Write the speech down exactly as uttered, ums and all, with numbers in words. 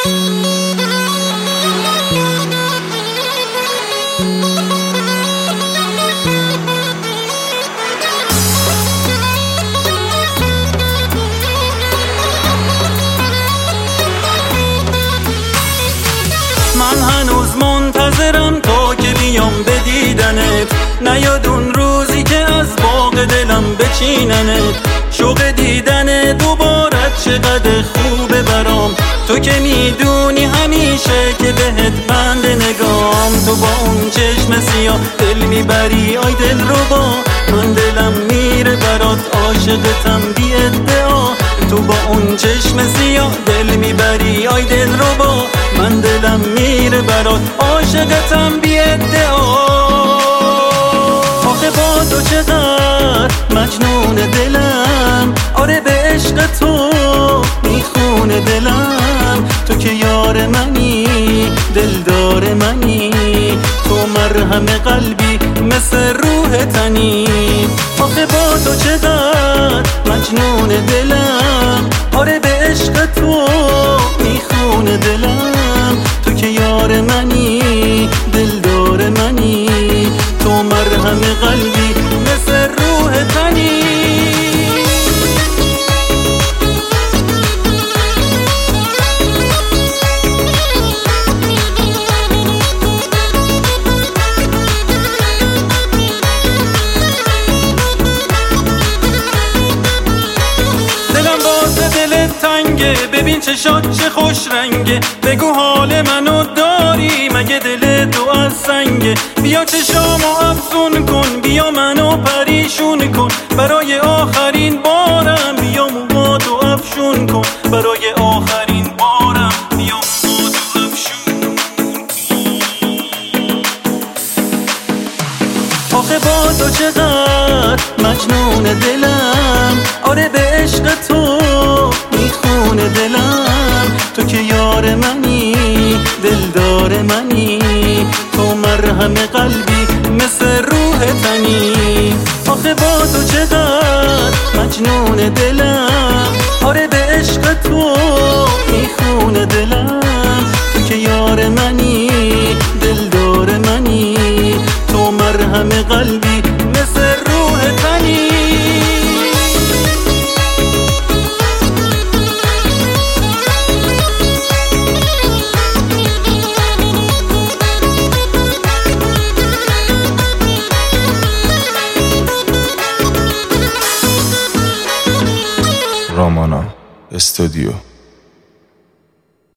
من هنوز منتظرم تا که بیام به دیدنت، نیاد اون روزی که از باغ دلم بچیننت. شوق دیدن دوبارت چقدر خوبه برام، تو که میدونی همیشه که بهت بند نگام. تو با اون چشم سیاه دل میبری آی دل رو با من، دلم میره برات عاشقتم بی ادعا. تو با اون چشم سیاه دل میبری آی دل رو با من، دلم میره برات عاشقتم بی ادعا. آخه با تو چقدر مجنون دلم، آره به عشق تو میخونه دلم. تو که یار منی دلدار منی، تو مرهم قلبی مثل روح تنی. آخه با تو چقدر مجنون دلم، آره به عشق تو میخونه دلم. تو که یار منی دلدار منی، تو مرهم قلبی مثل روح تنی. تنگه ببین چشات چه خوش رنگه، بگو حال منو داری مگه دل تو از سنگه. بیا چشامو افسون کن، بیا منو پریشون کن، برای آخرین بارم بیا موهاتو افشون کن، برای آخرین بارم بیا موهاتو افشون کن. آخه با تو چقدر مجنون دلم، آره به عشق تو میخونه دلم. تو که یار منی دلدار منی، تو مرهم قلبی مثل روح تنی. آخه با تو چقدر مجنون دلم، آره به عشق تو میخونه دلم. تو که یار منی دلدار منی، تو مرهم قلبی